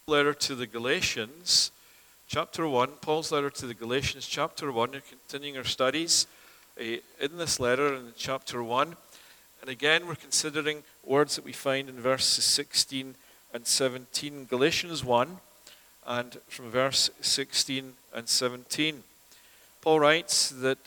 Letter to the Galatians, chapter 1, Paul's letter to the Galatians, chapter 1. We're continuing our studies in this letter in chapter 1. And again, we're considering words that we find in verses 16 and 17. Galatians 1, and from verse 16 and 17. Paul writes that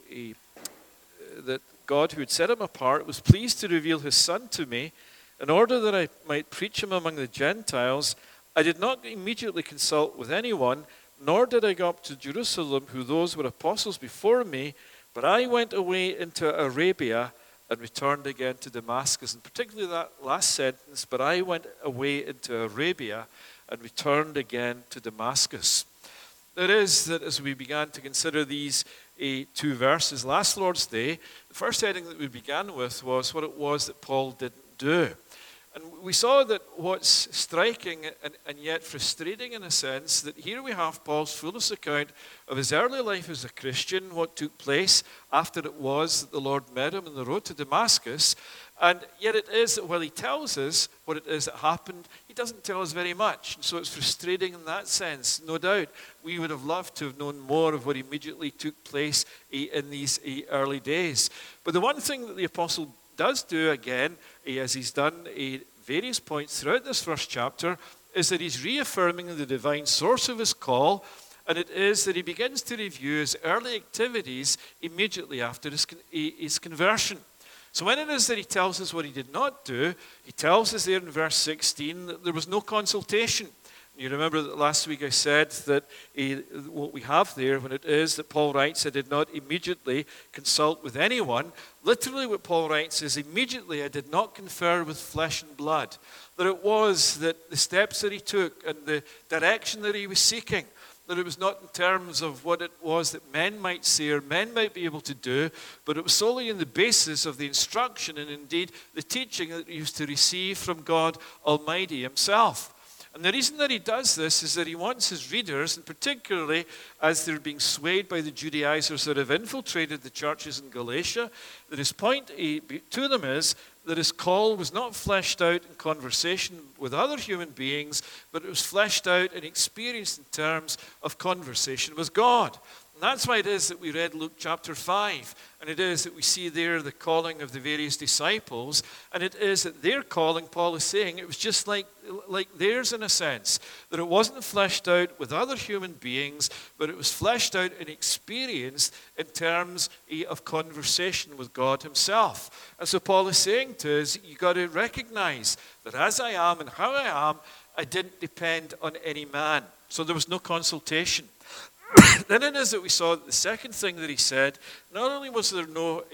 that God, who had set him apart, was pleased to reveal his Son to me in order that I might preach him among the Gentiles. I did not immediately consult with anyone, nor did I go up to Jerusalem, who those were apostles before me, but I went away into Arabia and returned again to Damascus. And particularly that last sentence, but I went away into Arabia and returned again to Damascus. It is that as we began to consider these two verses last Lord's Day, the first heading that we began with was what it was that Paul didn't do. And we saw that what's striking and yet frustrating in a sense, that here we have Paul's fullest account of his early life as a Christian, what took place after it was that the Lord met him on the road to Damascus. And yet it is that while he tells us what it is that happened, he doesn't tell us very much. And so it's frustrating in that sense. No doubt we would have loved to have known more of what immediately took place in these early days. But the one thing that the apostle does do again, as he's done various points throughout this first chapter, is that he's reaffirming the divine source of his call, and it is that he begins to review his early activities immediately after his conversion. So when it is that he tells us what he did not do, he tells us there in verse 16 that there was no consultation. You remember that last week I said that what we have there, when it is that Paul writes, I did not immediately consult with anyone. Literally what Paul writes is, immediately I did not confer with flesh and blood. That it was that the steps that he took and the direction that he was seeking, that it was not in terms of what it was that men might say or men might be able to do, but it was solely in the basis of the instruction and indeed the teaching that he used to receive from God Almighty himself. And the reason that he does this is that he wants his readers, and particularly as they're being swayed by the Judaizers that have infiltrated the churches in Galatia, that his point to them is that his call was not fleshed out in conversation with other human beings, but it was fleshed out and experienced in terms of conversation with God. And that's why it is that we read Luke chapter 5, and it is that we see there the calling of the various disciples, and it is that their calling, Paul is saying, it was just like theirs in a sense, that it wasn't fleshed out with other human beings, but it was fleshed out and experienced in terms of conversation with God himself. And so Paul is saying to us, you've got to recognize that as I am and how I am, I didn't depend on any man. So there was no consultation. Then it is that we saw that the second thing that he said, not only was there no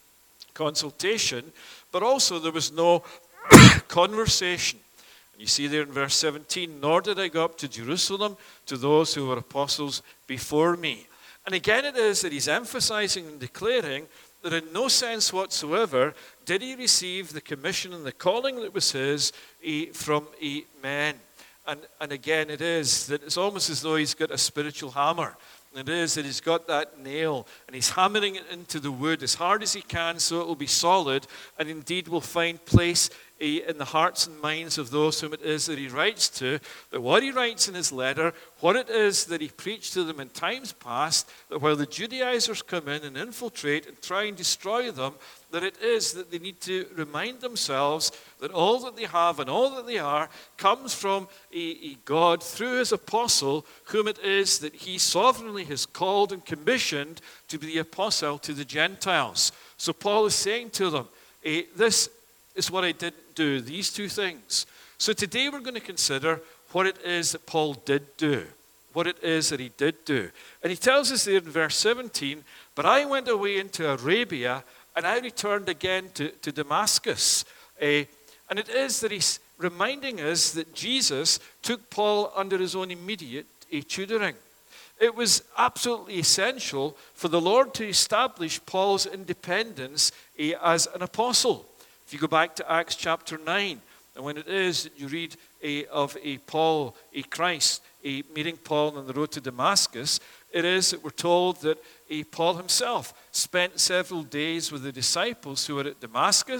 consultation, but also there was no conversation. And you see there in verse 17, nor did I go up to Jerusalem to those who were apostles before me. And again it is that he's emphasizing and declaring that in no sense whatsoever did he receive the commission and the calling that was his from men. And again, it is that it's almost as though he's got a spiritual hammer. And it is that he's got that nail and he's hammering it into the wood as hard as he can so it will be solid and indeed will find place in the hearts and minds of those whom it is that he writes to, that what he writes in his letter, what it is that he preached to them in times past, that while the Judaizers come in and infiltrate and try and destroy them, that it is that they need to remind themselves that all that they have and all that they are comes from God through his apostle, whom it is that he sovereignly has called and commissioned to be the apostle to the Gentiles. So Paul is saying to them, this is what I didn't do, these two things. So today we're going to consider what it is that Paul did do, what it is that he did do. And he tells us there in verse 17, but I went away into Arabia and I returned again to Damascus. And it is that he's reminding us that Jesus took Paul under his own immediate tutoring. It was absolutely essential for the Lord to establish Paul's independence as an apostle. If you go back to Acts chapter 9, and when it is that you read of Paul, Christ, meeting Paul on the road to Damascus, it is that we're told that Paul himself spent several days with the disciples who were at Damascus,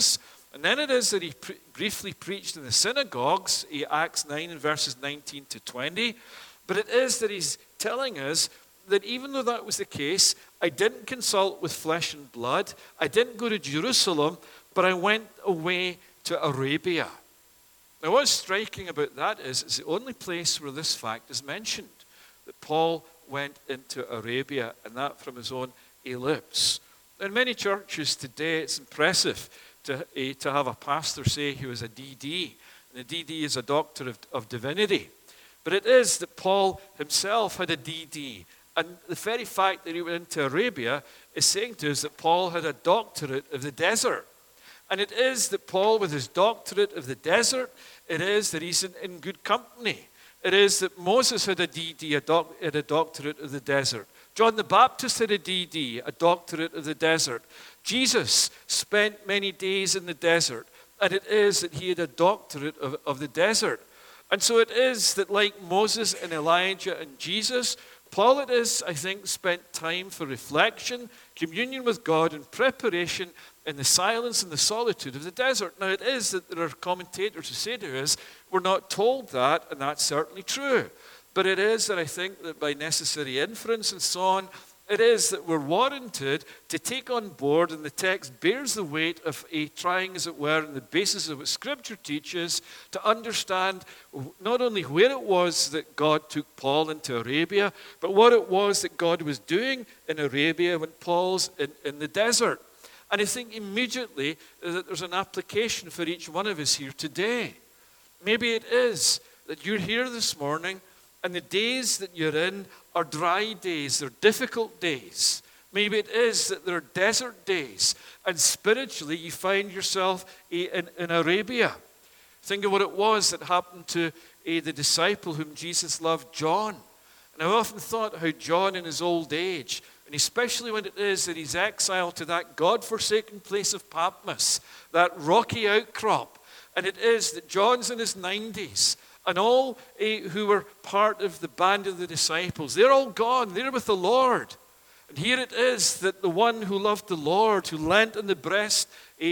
And then it is that he briefly preached in the synagogues, Acts 9 and verses 19 to 20. But it is that he's telling us that even though that was the case, I didn't consult with flesh and blood. I didn't go to Jerusalem, but I went away to Arabia. Now, what's striking about that is it's the only place where this fact is mentioned, that Paul went into Arabia, and that from his own lips. In many churches today, it's impressive to have a pastor say he was a DD. And a DD is a doctor of divinity. But it is that Paul himself had a DD. And the very fact that he went into Arabia is saying to us that Paul had a doctorate of the desert. And it is that Paul, with his doctorate of the desert, it is that he's in good company. It is that Moses had a DD, had a doctorate of the desert. John the Baptist had a DD, a doctorate of the desert. Jesus spent many days in the desert. And it is that he had a doctorate of the desert. And so it is that like Moses and Elijah and Jesus, Paul, it is, I think, spent time for reflection, communion with God, and preparation in the silence and the solitude of the desert. Now, it is that there are commentators who say to us, we're not told that, and that's certainly true. But it is that I think that by necessary inference and so on, it is that we're warranted to take on board, and the text bears the weight of trying, as it were, on the basis of what Scripture teaches, to understand not only where it was that God took Paul into Arabia, but what it was that God was doing in Arabia when Paul's in the desert. And I think immediately that there's an application for each one of us here today. Maybe it is that you're here this morning, and the days that you're in are dry days, they're difficult days. Maybe it is that they're desert days, and spiritually you find yourself in Arabia. Think of what it was that happened to the disciple whom Jesus loved, John. And I've often thought how John in his old age, and especially when it is that he's exiled to that God-forsaken place of Patmos, that rocky outcrop, and it is that John's in his 90s, and all who were part of the band of the disciples, they're all gone. They're with the Lord. And here it is that the one who loved the Lord, who leant on the breast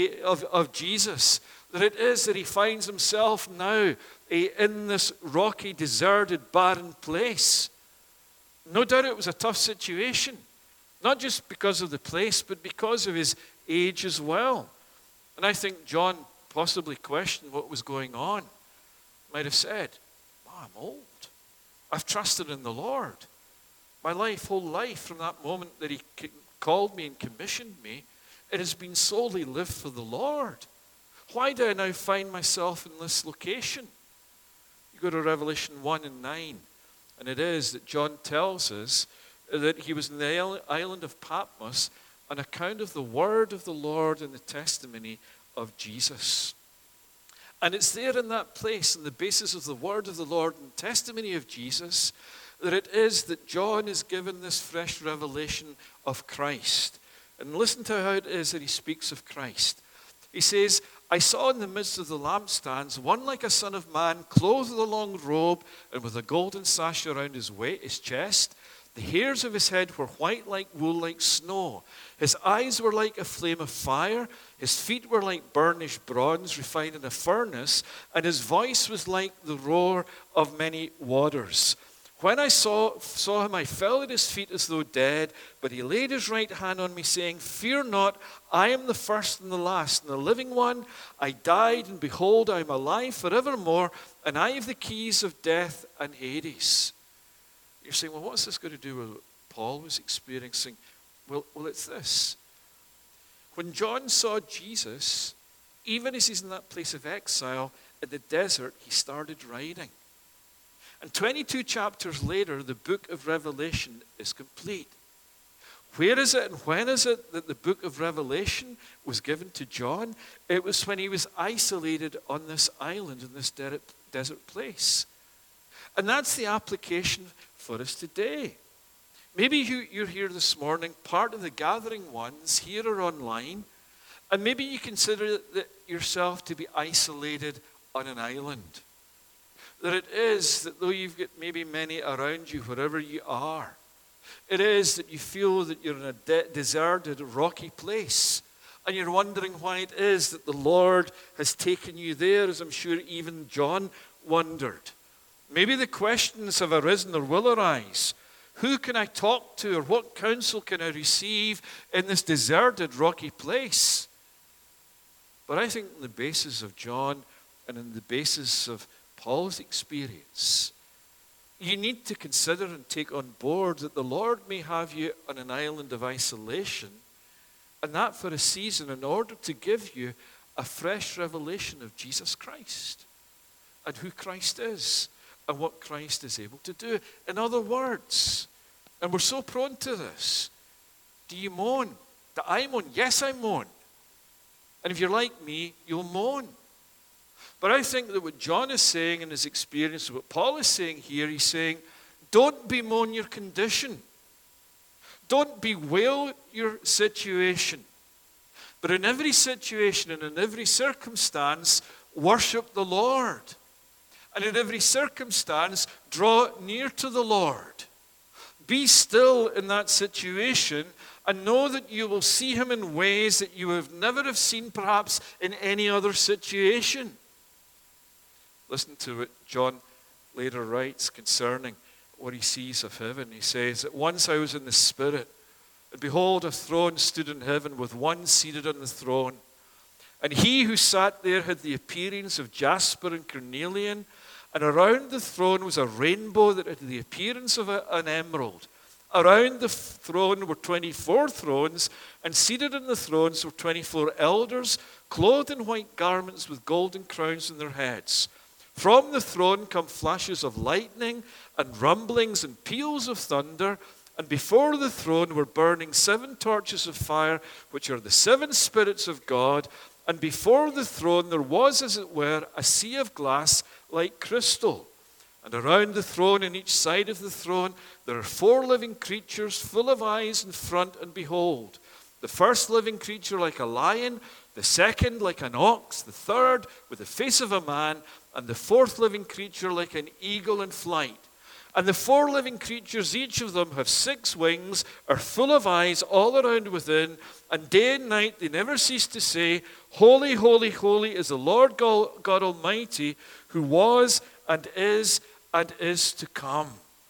of Jesus, that it is that he finds himself now in this rocky, deserted, barren place. No doubt it was a tough situation, not just because of the place, but because of his age as well. And I think John possibly questioned what was going on. Might have said, I'm old. I've trusted in the Lord. My whole life, from that moment that he called me and commissioned me, it has been solely lived for the Lord. Why do I now find myself in this location? You go to Revelation 1 and 9, and it is that John tells us that he was in the island of Patmos on account of the word of the Lord and the testimony of Jesus. And it's there in that place, on the basis of the word of the Lord and testimony of Jesus, that it is that John is given this fresh revelation of Christ. And listen to how it is that he speaks of Christ. He says, I saw in the midst of the lampstands one like a son of man, clothed with a long robe and with a golden sash around his chest. The hairs of his head were white like wool, like snow. His eyes were like a flame of fire. His feet were like burnished bronze refined in a furnace. And his voice was like the roar of many waters. When I saw him, I fell at his feet as though dead. But he laid his right hand on me, saying, Fear not, I am the first and the last, and the living one. I died, and behold, I am alive forevermore, and I have the keys of death and Hades. You're saying, well, what's this got to do with what Paul was experiencing? Well, it's this. When John saw Jesus, even as he's in that place of exile in the desert, he started writing. And 22 chapters later, the book of Revelation is complete. Where is it and when is it that the book of Revelation was given to John? It was when he was isolated on this island in this desert place. And that's the application for us today. Maybe you're here this morning, part of the gathering ones, here or online, and maybe you consider yourself to be isolated on an island. That it is that though you've got maybe many around you, wherever you are, it is that you feel that you're in a deserted, rocky place. And you're wondering why it is that the Lord has taken you there, as I'm sure even John wondered. Maybe the questions have arisen or will arise. Who can I talk to, or what counsel can I receive in this deserted, rocky place? But I think on the basis of John and on the basis of Paul's experience, you need to consider and take on board that the Lord may have you on an island of isolation, and that for a season, in order to give you a fresh revelation of Jesus Christ and who Christ is and what Christ is able to do. In other words, and we're so prone to this, do you moan? Do I moan? Yes, I moan. And if you're like me, you'll moan. But I think that what John is saying in his experience, what Paul is saying here, he's saying, don't bemoan your condition. Don't bewail your situation. But in every situation and in every circumstance, worship the Lord. And in every circumstance, draw near to the Lord. Be still in that situation and know that you will see him in ways that you have never have seen perhaps in any other situation. Listen to what John later writes concerning what he sees of heaven. He says, "At once I was in the Spirit, and behold, a throne stood in heaven with one seated on the throne. And he who sat there had the appearance of jasper and carnelian, and around the throne was a rainbow that had the appearance of an emerald. Around the throne were 24 thrones, and seated on the thrones were 24 elders, clothed in white garments with golden crowns on their heads. From the throne come flashes of lightning and rumblings and peals of thunder, and before the throne were burning 7 torches of fire, which are the 7 spirits of God. And before the throne there was, as it were, a sea of glass like crystal. And around the throne, on each side of the throne, there are 4 living creatures full of eyes in front and behold. The first living creature like a lion, the second like an ox, the third with the face of a man, and the 4th living creature like an eagle in flight. And the 4 living creatures, each of them have 6 wings, are full of eyes all around within, and day and night they never cease to say, Holy, holy, holy is the Lord God Almighty, who was and is to come."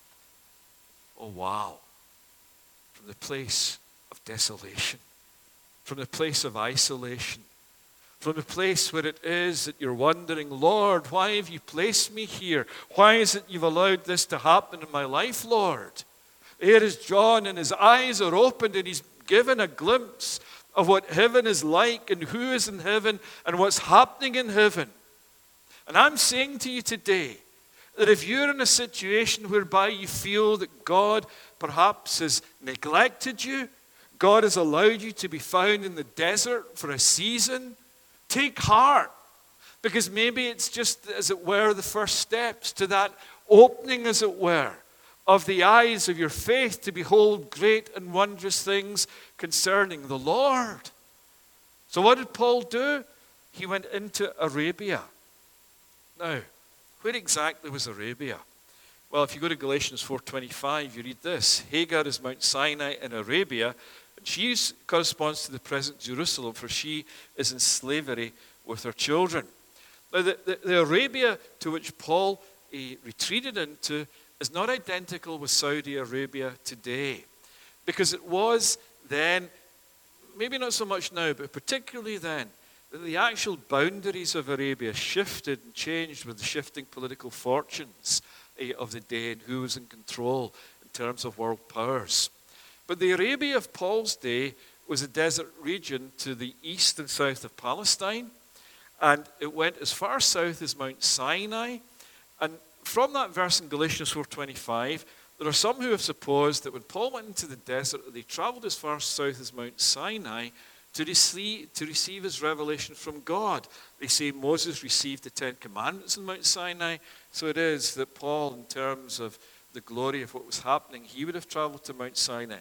Oh, wow. From the place of desolation, from the place of isolation, from the place where it is that you're wondering, Lord, why have you placed me here? Why is it you've allowed this to happen in my life, Lord? Here is John, and his eyes are opened, and he's given a glimpse of what heaven is like and who is in heaven and what's happening in heaven. And I'm saying to you today that if you're in a situation whereby you feel that God perhaps has neglected you, God has allowed you to be found in the desert for a season, take heart, because maybe it's just, as it were, the first steps to that opening, as it were, of the eyes of your faith to behold great and wondrous things concerning the Lord. So what did Paul do? He went into Arabia. Now, where exactly was Arabia? Well, if you go to Galatians 4:25, you read this. Hagar is Mount Sinai in Arabia, and she corresponds to the present Jerusalem, for she is in slavery with her children. Now, the Arabia to which Paul retreated into is not identical with Saudi Arabia today, because it was then, maybe not so much now, but particularly then, that the actual boundaries of Arabia shifted and changed with the shifting political fortunes of the day and who was in control in terms of world powers. But the Arabia of Paul's day was a desert region to the east and south of Palestine, and it went as far south as Mount Sinai. And from that verse in Galatians 4:25, there are some who have supposed that when Paul went into the desert, they traveled as far south as Mount Sinai to receive his revelation from God. They say Moses received the 10 Commandments in Mount Sinai, so it is that Paul, in terms of the glory of what was happening, he would have traveled to Mount Sinai.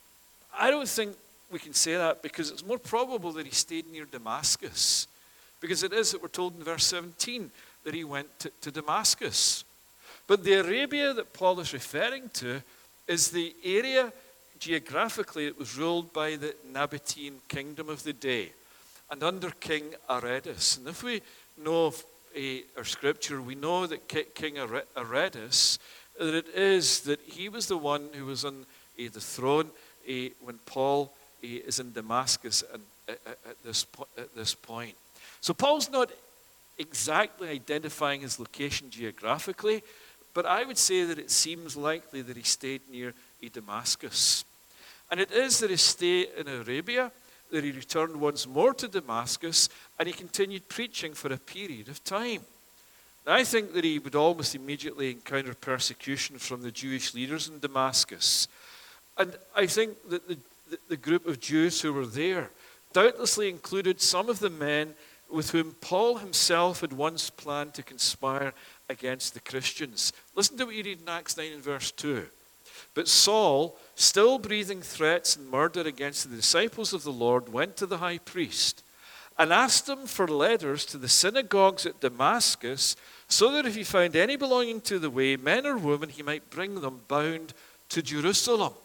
I don't think we can say that, because it's more probable that he stayed near Damascus, because it is that we're told in verse 17 that he went to Damascus. But the Arabia that Paul is referring to is the area geographically it was ruled by the Nabatean kingdom of the day. and under King Aretas. And if we know of our scripture, we know that King Aretas, that it is that he was the one who was on the throne when Paul is in Damascus and at this point. So Paul's not exactly identifying his location geographically, but I would say that it seems likely that he stayed near Damascus. And it is that his stay in Arabia, that he returned once more to Damascus, and he continued preaching for a period of time. Now, I think that he would almost immediately encounter persecution from the Jewish leaders in Damascus. And I think that the group of Jews who were there doubtlessly included some of the men with whom Paul himself had once planned to conspire against the Christians. Listen to what you read in Acts 9 and verse 2. But Saul, still breathing threats and murder against the disciples of the Lord, went to the high priest and asked him for letters to the synagogues at Damascus, so that if he found any belonging to the way, men or women, he might bring them bound to Jerusalem.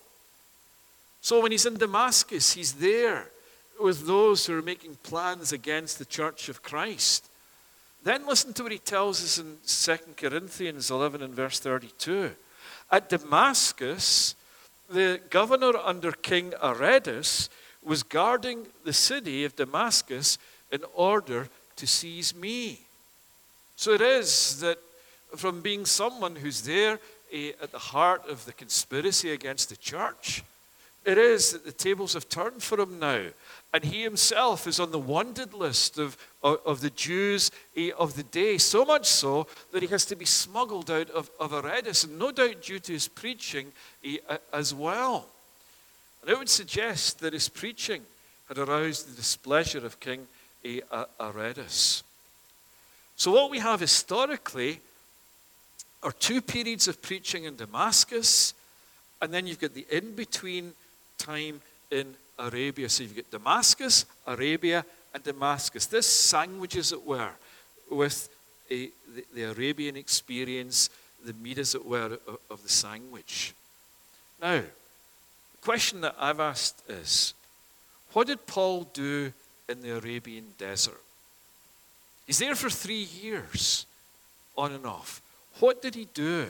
So when he's in Damascus, he's there with those who are making plans against the church of Christ. Then listen to what he tells us in 2 Corinthians 11 and verse 32. At Damascus, the governor under King Aretas was guarding the city of Damascus in order to seize me. So it is that from being someone who's there at the heart of the conspiracy against the church, it is that the tables have turned for him now. And he himself is on the wanted list of the Jews of the day, so much so that he has to be smuggled out of Aretas, and no doubt due to his preaching as well. And I would suggest that his preaching had aroused the displeasure of King Aretas. So what we have historically are two periods of preaching in Damascus, and then you've got the in-between time in Arabia. So you've got Damascus, Arabia, and Damascus. This sandwich, as it were, with the Arabian experience, the meat, as it were, of the sandwich. Now, the question that I've asked is, what did Paul do in the Arabian desert? He's there for 3 years, on and off. What did he do?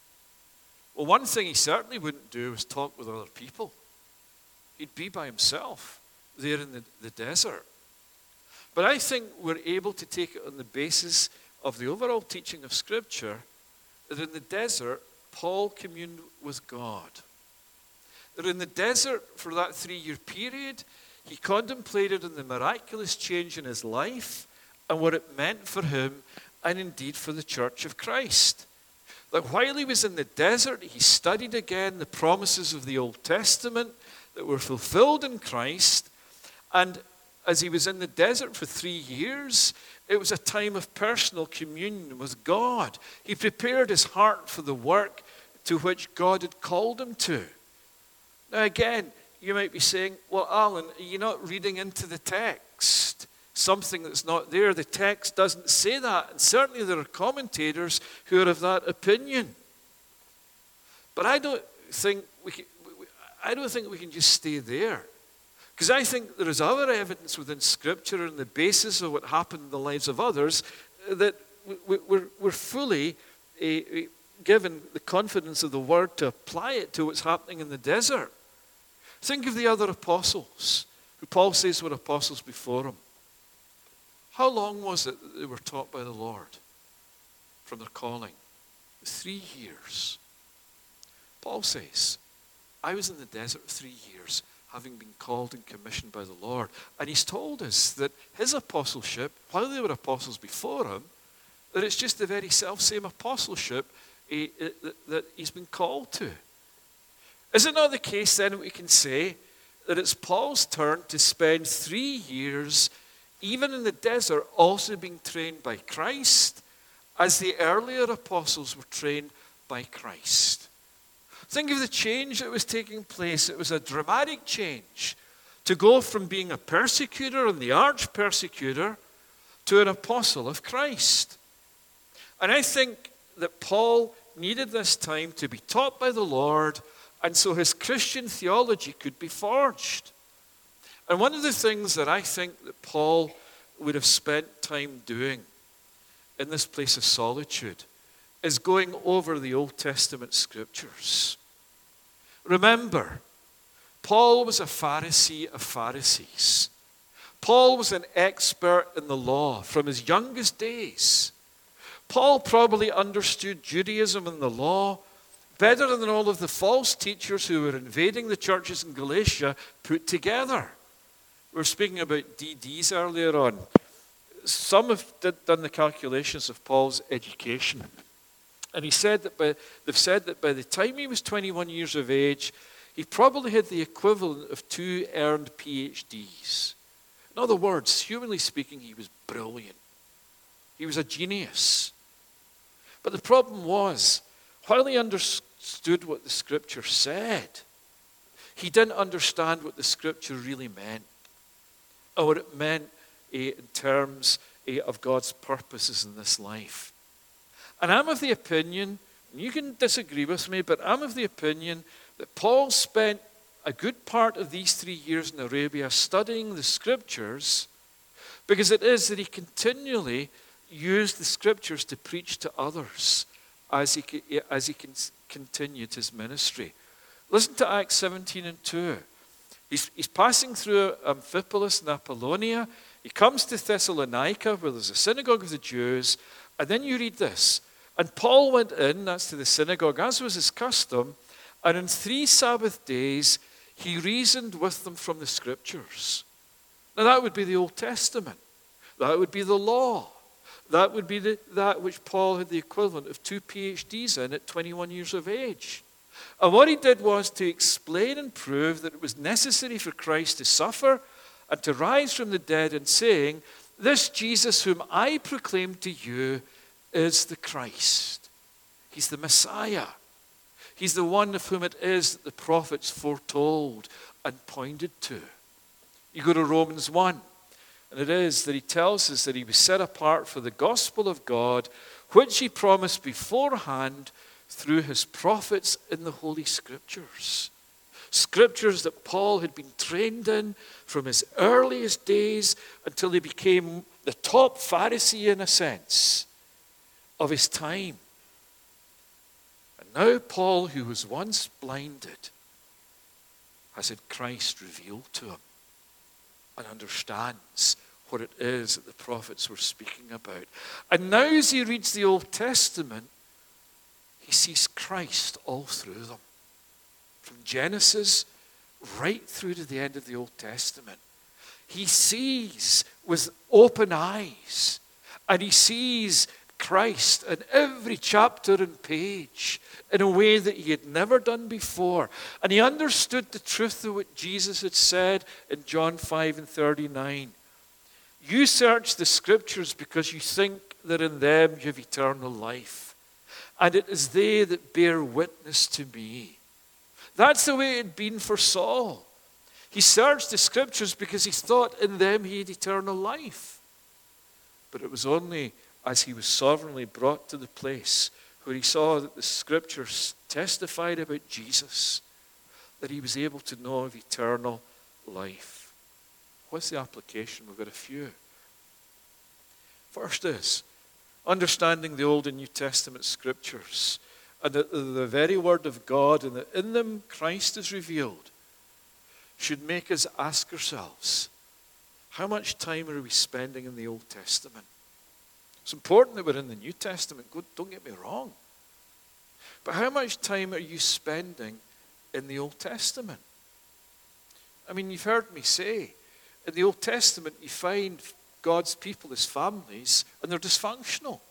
Well, one thing he certainly wouldn't do was talk with other people. He'd be by himself there in the desert. But I think we're able to take it on the basis of the overall teaching of Scripture that in the desert, Paul communed with God. That in the desert, for that 3-year period, he contemplated on the miraculous change in his life and what it meant for him and indeed for the church of Christ. That while he was in the desert, he studied again the promises of the Old Testament that were fulfilled in Christ. And as he was in the desert for 3 years, it was a time of personal communion with God. He prepared his heart for the work to which God had called him to. Now again, you might be saying, well, Alan, you're not reading into the text something that's not there. The text doesn't say that. And certainly there are commentators who are of that opinion. But I don't think we can just stay there. Because I think there is other evidence within Scripture on the basis of what happened in the lives of others that we're fully given the confidence of the Word to apply it to what's happening in the desert. Think of the other apostles, who Paul says were apostles before him. How long was it that they were taught by the Lord from their calling? 3 years. Paul says, I was in the desert 3 years, having been called and commissioned by the Lord. And he's told us that his apostleship, while they were apostles before him, that it's just the very self-same apostleship that he's been called to. Is it not the case then that we can say that it's Paul's turn to spend 3 years, even in the desert, also being trained by Christ, as the earlier apostles were trained by Christ? Think of the change that was taking place. It was a dramatic change to go from being a persecutor and the arch persecutor to an apostle of Christ. And I think that Paul needed this time to be taught by the Lord, and so his Christian theology could be forged. And one of the things that I think that Paul would have spent time doing in this place of solitude is going over the Old Testament scriptures. Remember, Paul was a Pharisee of Pharisees. Paul was an expert in the law from his youngest days. Paul probably understood Judaism and the law better than all of the false teachers who were invading the churches in Galatia put together. We were speaking about DDs earlier on. Some have done the calculations of Paul's education. And they've said that by the time he was 21 years of age, he probably had the equivalent of 2 earned PhDs. In other words, humanly speaking, he was brilliant. He was a genius. But the problem was, while he understood what the Scripture said, he didn't understand what the Scripture really meant, or what it meant in terms of God's purposes in this life. And I'm of the opinion, and you can disagree with me, but I'm of the opinion that Paul spent a good part of these 3 years in Arabia studying the Scriptures because it is that he continually used the Scriptures to preach to others as he continued his ministry. Listen to Acts 17 and 2. He's passing through Amphipolis and Apollonia. He comes to Thessalonica, where there's a synagogue of the Jews, and then you read this. And Paul went in, that's to the synagogue, as was his custom, and in 3 Sabbath days he reasoned with them from the Scriptures. Now that would be the Old Testament. That would be the law. That would be that which Paul had the equivalent of 2 PhDs in at 21 years of age. And what he did was to explain and prove that it was necessary for Christ to suffer and to rise from the dead, and saying, this Jesus whom I proclaim to you is the Christ. He's the Messiah. He's the one of whom it is that the prophets foretold and pointed to. You go to Romans 1, and it is that he tells us that he was set apart for the gospel of God, which he promised beforehand through his prophets in the Holy Scriptures. Scriptures that Paul had been trained in from his earliest days until he became the top Pharisee, in a sense, of his time. And now Paul, who was once blinded, has had Christ revealed to him and understands what it is that the prophets were speaking about. And now as he reads the Old Testament, he sees Christ all through them. From Genesis right through to the end of the Old Testament. He sees with open eyes, and he sees Christ in every chapter and page in a way that he had never done before. And he understood the truth of what Jesus had said in John 5:39. You search the Scriptures because you think that in them you have eternal life. And it is they that bear witness to me. That's the way it had been for Saul. He searched the Scriptures because he thought in them he had eternal life. But it was only as he was sovereignly brought to the place where he saw that the Scriptures testified about Jesus that he was able to know of eternal life. What's the application? We've got a few. First is understanding the Old and New Testament Scriptures and the very Word of God, and that in them Christ is revealed, should make us ask ourselves, how much time are we spending in the Old Testament? It's important that we're in the New Testament, don't get me wrong. But how much time are you spending in the Old Testament? I mean, you've heard me say, in the Old Testament you find God's people as families, and they're dysfunctional.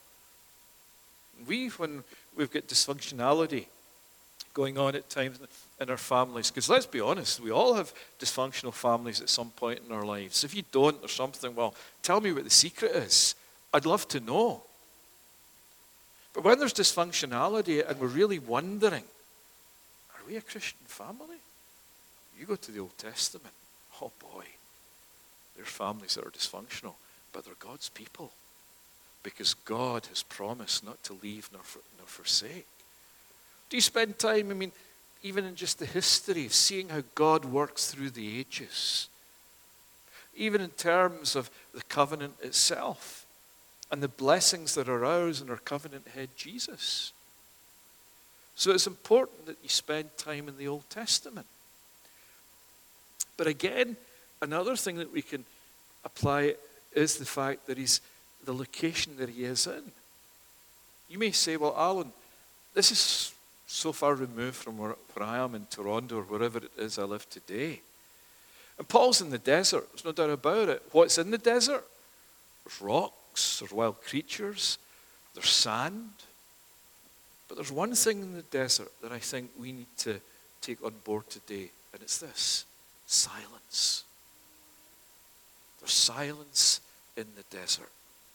When we've got dysfunctionality going on at times in our families, because let's be honest, we all have dysfunctional families at some point in our lives. If you don't or something, well, tell me what the secret is. I'd love to know. But when there's dysfunctionality and we're really wondering, are we a Christian family? You go to the Old Testament, oh boy, there's families that are dysfunctional, but they're God's people. Because God has promised not to leave nor forsake. Do you spend time, even in just the history of seeing how God works through the ages? even in terms of the covenant itself and the blessings that are ours in our covenant head, Jesus. So it's important that you spend time in the Old Testament. But again, another thing that we can apply is the fact that he's the location that he is in. You may say, well, Alan, this is so far removed from where I am in Toronto or wherever it is I live today. And Paul's in the desert, there's no doubt about it. What's in the desert? There's rocks, there's wild creatures, there's sand. But there's one thing in the desert that I think we need to take on board today, and it's this: silence. There's silence in the desert.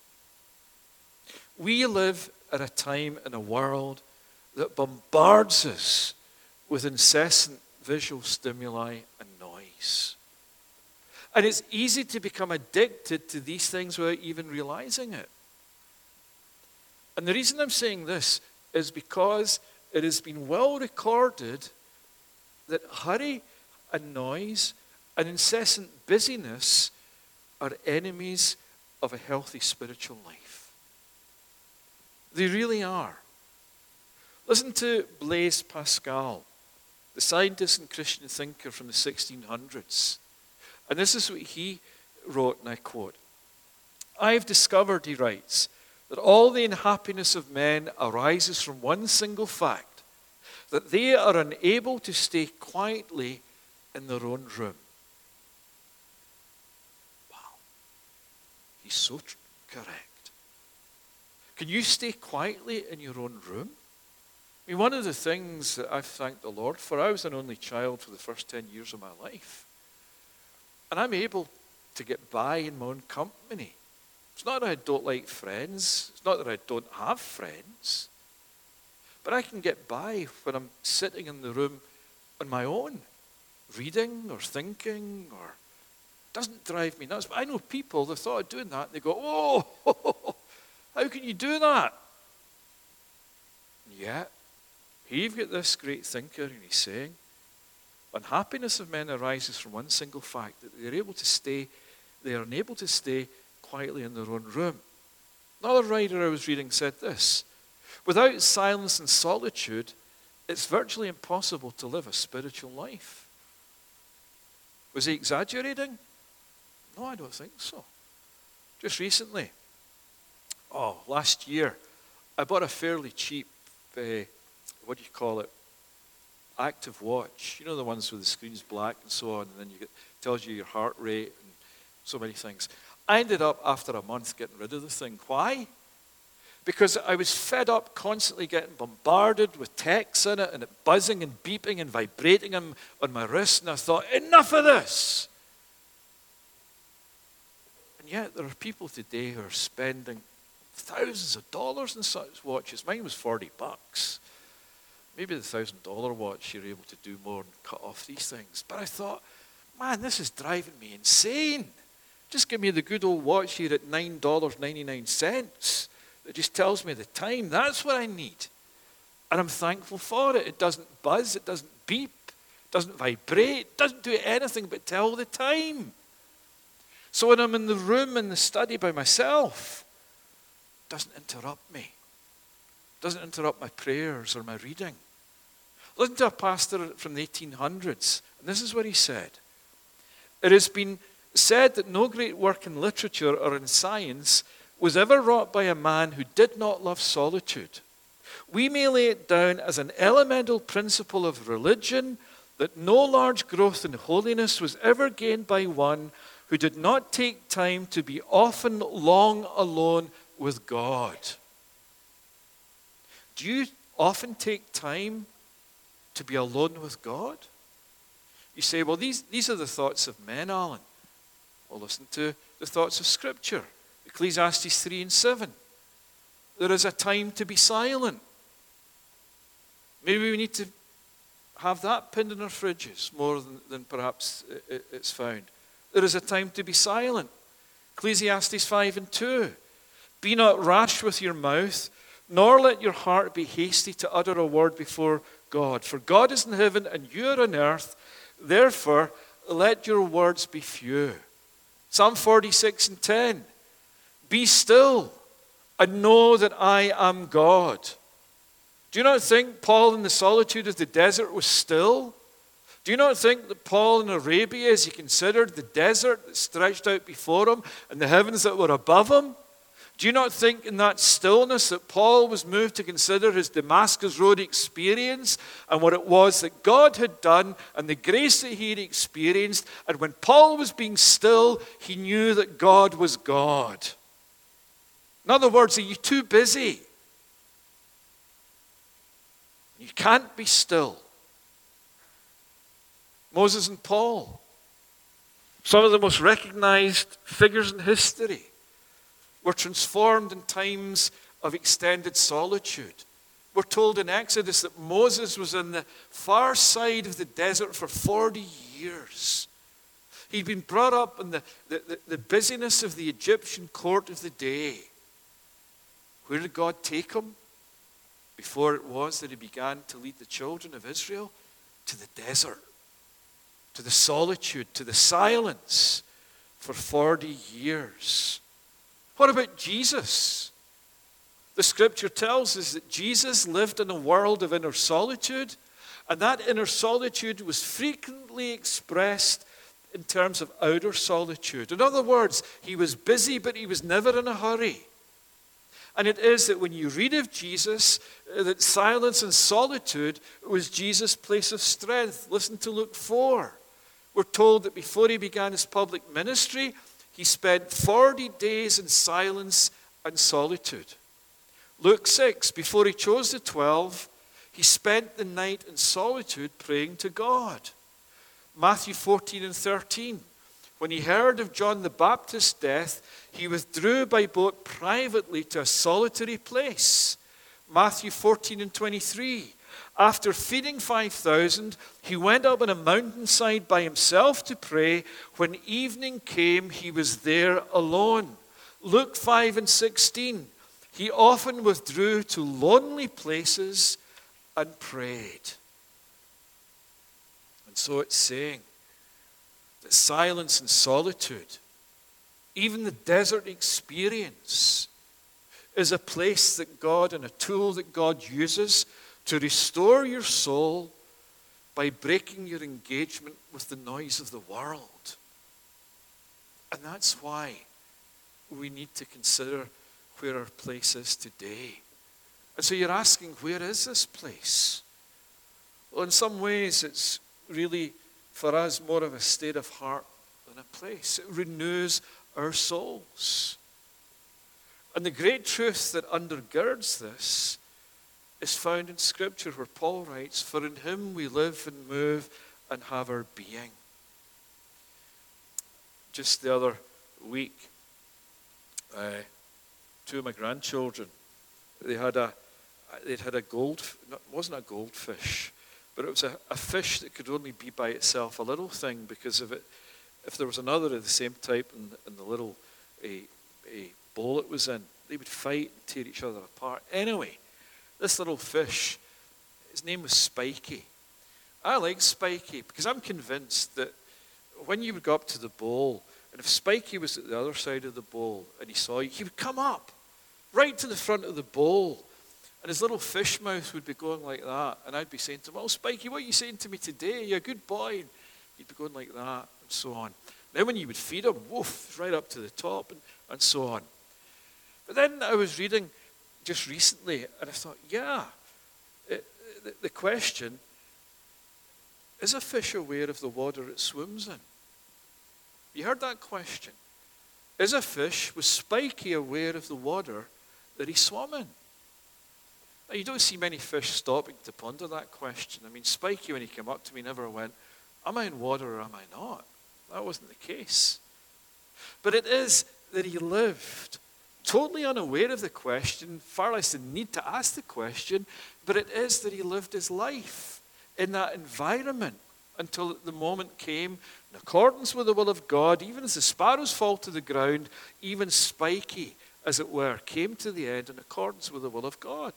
We live at a time in a world that bombards us with incessant visual stimuli and noise. And it's easy to become addicted to these things without even realizing it. And the reason I'm saying this is because it has been well recorded that hurry and noise and incessant busyness are enemies of a healthy spiritual life. They really are. Listen to Blaise Pascal, the scientist and Christian thinker from the 1600s. And this is what he wrote, and I quote, "I have discovered," he writes, "that all the unhappiness of men arises from one single fact, that they are unable to stay quietly in their own room." Wow. He's so correct. Can you stay quietly in your own room? I mean, one of the things that I've thanked the Lord for, I was an only child for the first 10 years of my life. And I'm able to get by in my own company. It's not that I don't like friends. It's not that I don't have friends. But I can get by when I'm sitting in the room on my own, reading or thinking, or it doesn't drive me nuts. But I know people, the thought of doing that, and they go, "Oh, how can you do that?" And yet, here you've got this great thinker, and he's saying, unhappiness of men arises from one single fact, that they are unable to stay quietly in their own room. Another writer I was reading said this: without silence and solitude, it's virtually impossible to live a spiritual life. Was he exaggerating? No, I don't think so. Just recently, last year, I bought a fairly cheap, active watch. You know, the ones with the screen's black and so on, and then it tells you your heart rate and so many things. I ended up, after a month, getting rid of the thing. Why? Because I was fed up constantly getting bombarded with texts in it, and it buzzing and beeping and vibrating on my wrist, and I thought, enough of this! And yet there are people today who are spending thousands of dollars in such watches. Mine was $40. Maybe the $1,000 watch, you're able to do more and cut off these things. But I thought, man, this is driving me insane. Just give me the good old watch here at $9.99 that just tells me the time. That's what I need. And I'm thankful for it. It doesn't buzz, it doesn't beep, it doesn't vibrate, it doesn't do anything but tell the time. So when I'm in the room, in the study by myself, it doesn't interrupt me. It doesn't interrupt my prayers or my reading. Listen to a pastor from the 1800s, and this is what he said. It has been said that no great work in literature or in science was ever wrought by a man who did not love solitude. We may lay it down as an elemental principle of religion that no large growth in holiness was ever gained by one who did not take time to be often long alone with God. Do you often take time to be alone with God? You say, well, these are the thoughts of men, Alan. Well, listen to the thoughts of Scripture. Ecclesiastes 3:7. There is a time to be silent. Maybe we need to have that pinned in our fridges more than perhaps it's found. There is a time to be silent. Ecclesiastes 5:2. Be not rash with your mouth, nor let your heart be hasty to utter a word before God. For God is in heaven and you are on earth. Therefore, let your words be few. Psalm 46 and 10. Be still and know that I am God. Do you not think Paul in the solitude of the desert was still? Do you not think that Paul in Arabia, as he considered the desert that stretched out before him and the heavens that were above him, do you not think in that stillness that Paul was moved to consider his Damascus Road experience and what it was that God had done and the grace that he had experienced? And when Paul was being still, he knew that God was God. In other words, are you too busy? You can't be still. Moses and Paul, some of the most recognized figures in history, were transformed in times of extended solitude. We're told in Exodus that Moses was on the far side of the desert for 40 years. He'd been brought up in the busyness of the Egyptian court of the day. Where did God take him before it was that he began to lead the children of Israel? To the desert, to the solitude, to the silence for 40 years. What about Jesus? The scripture tells us that Jesus lived in a world of inner solitude, and that inner solitude was frequently expressed in terms of outer solitude. In other words, he was busy, but he was never in a hurry. And it is that when you read of Jesus, that silence and solitude was Jesus' place of strength. Listen to Luke 4. We're told that before he began his public ministry, he spent 40 days in silence and solitude. Luke 6, before he chose the 12, he spent the night in solitude praying to God. Matthew 14 and 13, when he heard of John the Baptist's death, he withdrew by boat privately to a solitary place. Matthew 14 and 23, after feeding 5,000, he went up on a mountainside by himself to pray. When evening came, he was there alone. Luke 5 and 16, he often withdrew to lonely places and prayed. And so it's saying that silence and solitude, even the desert experience, is a place that God and a tool that God uses to restore your soul by breaking your engagement with the noise of the world. And that's why we need to consider where our place is today. And so you're asking, where is this place? Well, in some ways, it's really, for us, more of a state of heart than a place. It renews our souls. And the great truth that undergirds this is found in Scripture, where Paul writes, for in him we live and move and have our being. Just the other week, two of my grandchildren, they'd had a it wasn't a goldfish, but it was a fish that could only be by itself, a little thing, because if there was another of the same type in the little a bowl it was in, they would fight and tear each other apart. Anyway, this little fish, his name was Spiky. I like Spiky because I'm convinced that when you would go up to the bowl, and if Spiky was at the other side of the bowl and he saw you, he would come up right to the front of the bowl, and his little fish mouth would be going like that, and I'd be saying to him, oh, Spiky, what are you saying to me today? You're a good boy. And he'd be going like that, and so on. Then when you would feed him, woof, right up to the top, and so on. But then I was reading just recently, and I thought, the question, is a fish aware of the water it swims in? You heard that question? Was Spiky aware of the water that he swam in? Now, you don't see many fish stopping to ponder that question. I mean, Spiky, when he came up to me, never went, am I in water or am I not? That wasn't the case. But it is that he lived totally unaware of the question, far less the need to ask the question, but it is that he lived his life in that environment until the moment came, in accordance with the will of God, even as the sparrows fall to the ground, even Spiky, as it were, came to the end in accordance with the will of God.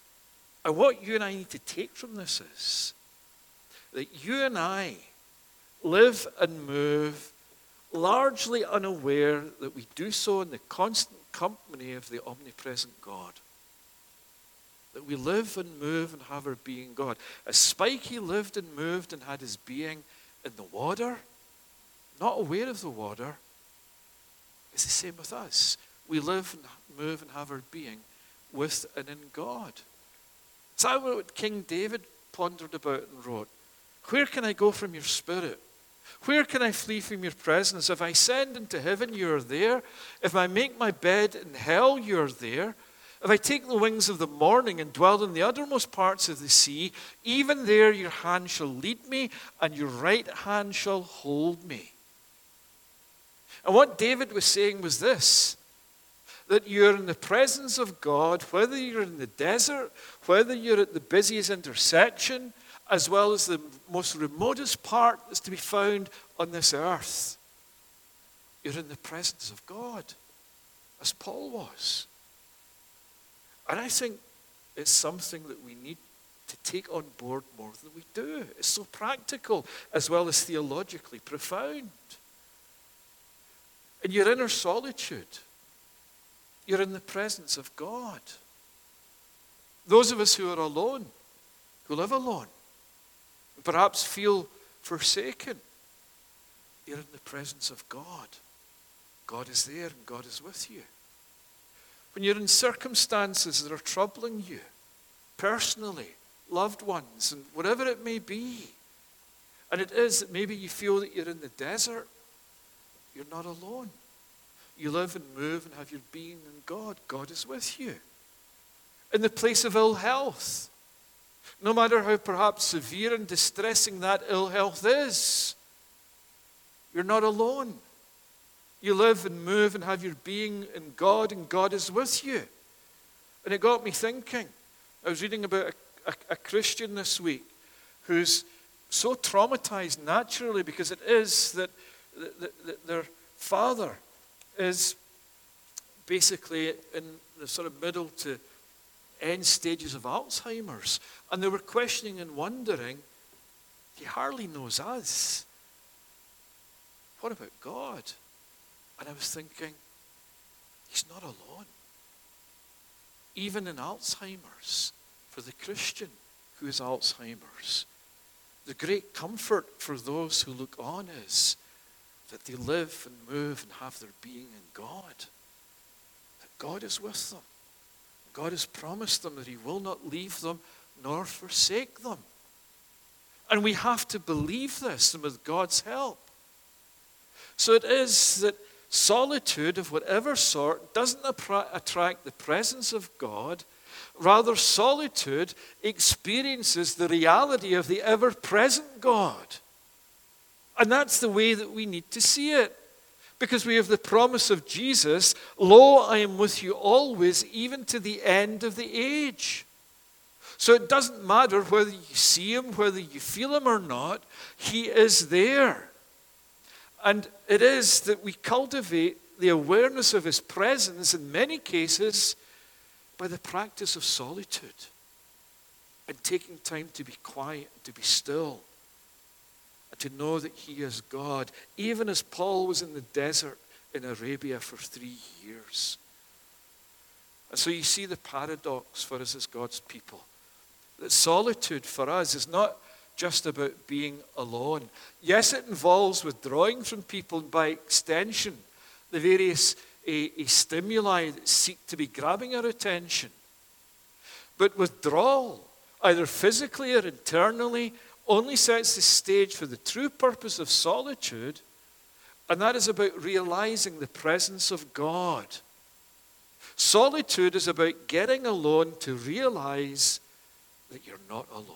And what you and I need to take from this is that you and I live and move largely unaware that we do so in the constant company of the omnipresent God. That we live and move and have our being God. As Spikey lived and moved and had his being in the water, not aware of the water, it's the same with us. We live and move and have our being with and in God. Is that what King David pondered about and wrote? Where can I go from your spirit? Where can I flee from your presence? If I ascend into heaven, you are there. If I make my bed in hell, you are there. If I take the wings of the morning and dwell in the uttermost parts of the sea, even there your hand shall lead me, and your right hand shall hold me. And what David was saying was this, that you're in the presence of God, whether you're in the desert, whether you're at the busiest intersection, as well as the most remotest part that's to be found on this earth. You're in the presence of God, as Paul was. And I think it's something that we need to take on board more than we do. It's so practical as well as theologically profound. In your inner solitude, you're in the presence of God. Those of us who are alone, who live alone, and perhaps feel forsaken, you're in the presence of God. God is there and God is with you. When you're in circumstances that are troubling you, personally, loved ones, and whatever it may be, and it is that maybe you feel that you're in the desert, you're not alone. You live and move and have your being in God. God is with you. In the place of ill health, no matter how perhaps severe and distressing that ill health is, you're not alone. You live and move and have your being in God, and God is with you. And it got me thinking. I was reading about a Christian this week who's so traumatized naturally because it is that their father is basically in the sort of middle to end stages of Alzheimer's. And they were questioning and wondering, he hardly knows us. What about God? And I was thinking, he's not alone. Even in Alzheimer's, for the Christian who is Alzheimer's, the great comfort for those who look on is that they live and move and have their being in God. That God is with them. God has promised them that he will not leave them nor forsake them. And we have to believe this, and with God's help. So it is that solitude of whatever sort doesn't attract the presence of God. Rather, solitude experiences the reality of the ever-present God. And that's the way that we need to see it. Because we have the promise of Jesus, lo, I am with you always, even to the end of the age. So it doesn't matter whether you see him, whether you feel him or not, he is there. And it is that we cultivate the awareness of his presence in many cases by the practice of solitude and taking time to be quiet, to be still, and to know that he is God, even as Paul was in the desert in Arabia for 3 years. And so you see the paradox for us as God's people, that solitude for us is not just about being alone. Yes, it involves withdrawing from people, and by extension, the various stimuli that seek to be grabbing our attention. But withdrawal, either physically or internally, only sets the stage for the true purpose of solitude, and that is about realizing the presence of God. Solitude is about getting alone to realize that you're not alone.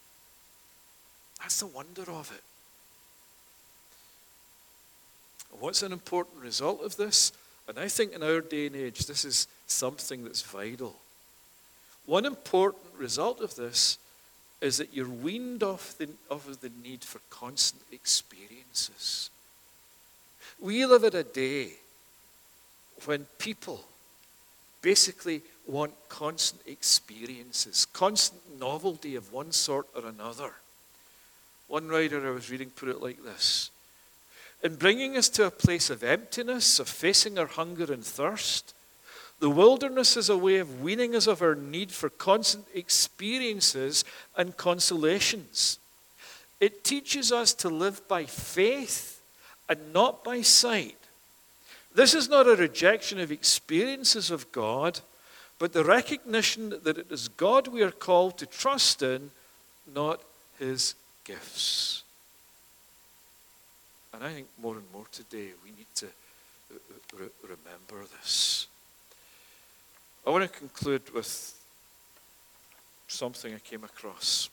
That's the wonder of it. What's an important result of this? And I think in our day and age, this is something that's vital. One important result of this is that you're weaned off the need for constant experiences. We live at a day when people basically want constant experiences, constant novelty of one sort or another. One writer I was reading put it like this: in bringing us to a place of emptiness, of facing our hunger and thirst, the wilderness is a way of weaning us of our need for constant experiences and consolations. It teaches us to live by faith and not by sight. This is not a rejection of experiences of God, but the recognition that it is God we are called to trust in, not his gifts. And I think more and more today we need to remember this. I want to conclude with something I came across.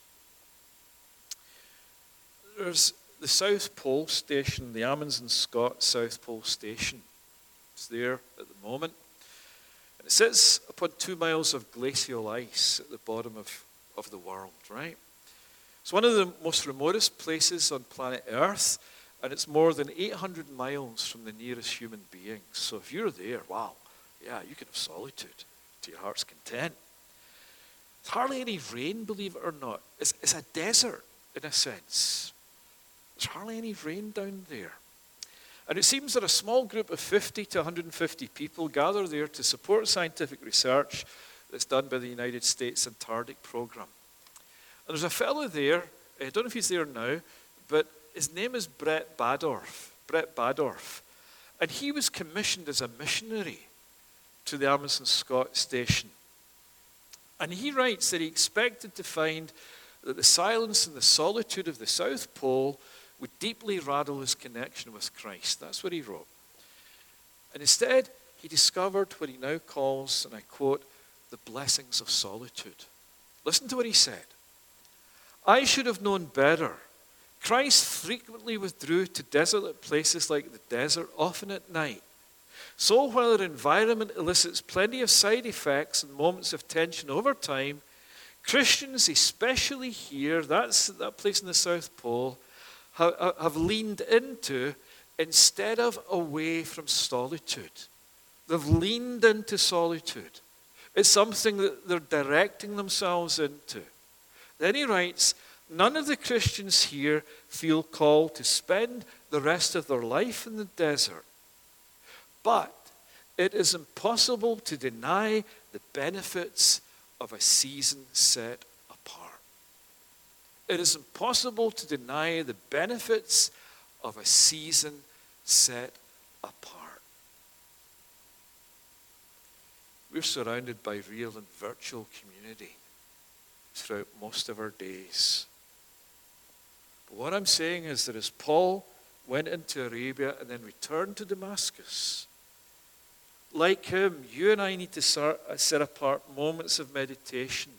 There's the South Pole Station, the Amundsen Scott South Pole Station. It's there at the moment. And it sits upon 2 miles of glacial ice at the bottom of the world, right? It's one of the most remotest places on planet Earth, and it's more than 800 miles from the nearest human being. So if you're there, wow, yeah, you can have solitude to your heart's content. There's hardly any rain, believe it or not. It's a desert, in a sense. There's hardly any rain down there. And it seems that a small group of 50 to 150 people gather there to support scientific research that's done by the United States Antarctic Program. And there's a fellow there, I don't know if he's there now, but his name is Brett Badorf. And he was commissioned as a missionary to the Amundsen Scott Station. And he writes that he expected to find that the silence and the solitude of the South Pole would deeply rattle his connection with Christ. That's what he wrote. And instead, he discovered what he now calls, and I quote, the blessings of solitude. Listen to what he said. I should have known better. Christ frequently withdrew to desolate places like the desert, often at night. So while our environment elicits plenty of side effects and moments of tension over time, Christians, especially here, that's that place in the South Pole, have leaned into instead of away from solitude. They've leaned into solitude. It's something that they're directing themselves into. Then he writes, none of the Christians here feel called to spend the rest of their life in the desert. But it is impossible to deny the benefits of a season set apart. It is impossible to deny the benefits of a season set apart. We're surrounded by real and virtual community throughout most of our days. But what I'm saying is that as Paul went into Arabia and then returned to Damascus, like him, you and I need to set apart moments of meditation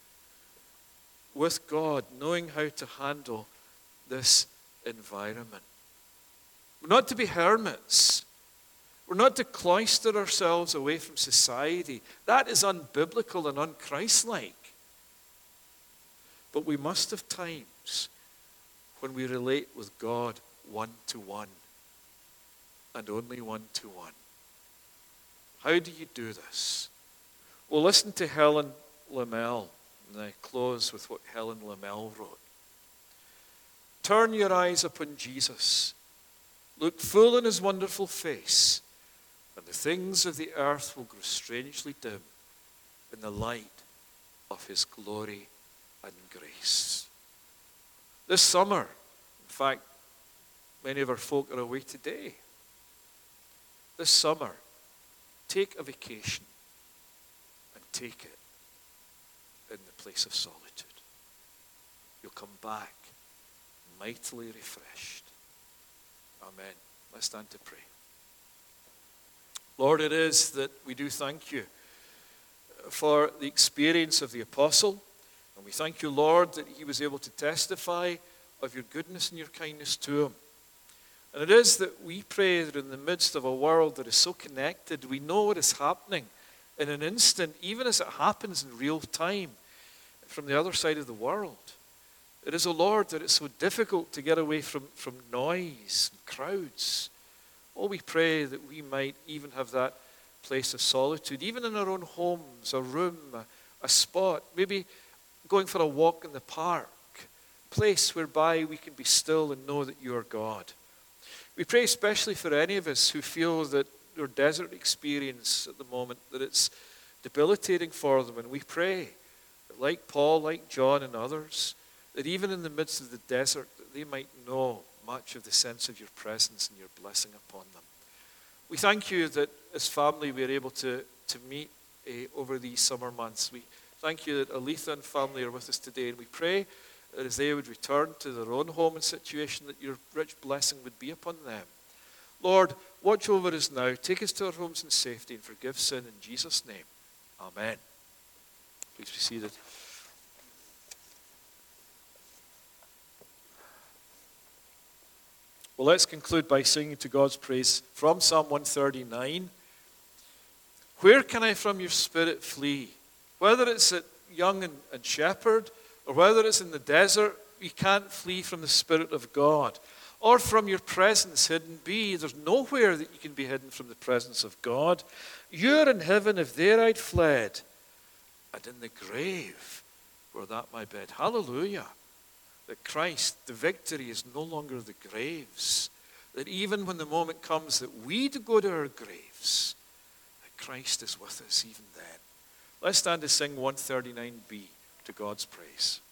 with God, knowing how to handle this environment. We're not to be hermits. We're not to cloister ourselves away from society. That is unbiblical and unchristlike. But we must have times when we relate with God one-to-one, and only one-to-one. How do you do this? Well, listen to Helen Lemmel, and I close with what Helen Lemmel wrote. Turn your eyes upon Jesus. Look full in his wonderful face, and the things of the earth will grow strangely dim in the light of his glory and grace. This summer, in fact, many of our folk are away today. This summer, take a vacation and take it in the place of solitude. You'll come back mightily refreshed. Amen. Let's stand to pray. Lord, it is that we do thank you for the experience of the apostle. And we thank you, Lord, that he was able to testify of your goodness and your kindness to him. And it is that we pray that in the midst of a world that is so connected, we know what is happening in an instant, even as it happens in real time from the other side of the world. It is, O Lord, that it's so difficult to get away from noise and crowds. Oh, we pray that we might even have that place of solitude, even in our own homes, a room, a spot, maybe going for a walk in the park, place whereby we can be still and know that you are God. We pray especially for any of us who feel that their desert experience at the moment, that it's debilitating for them. And we pray that like Paul, like John and others, that even in the midst of the desert, that they might know much of the sense of your presence and your blessing upon them. We thank you that as family we are able to meet over these summer months. We thank you that Aletha and family are with us today, and we pray that as they would return to their own home and situation, that your rich blessing would be upon them. Lord, watch over us now. Take us to our homes in safety and forgive sin in Jesus' name. Amen. Please be seated. Well, let's conclude by singing to God's praise from Psalm 139. Where can I from your spirit flee? Whether it's at Young and Shepherd, or whether it's in the desert, we can't flee from the Spirit of God. Or from your presence hidden be. There's nowhere that you can be hidden from the presence of God. You're in heaven, if there I'd fled, and in the grave were that my bed. Hallelujah. That Christ, the victory is no longer the graves. That even when the moment comes that we go to our graves, that Christ is with us even then. Let's stand to sing 139b to God's praise.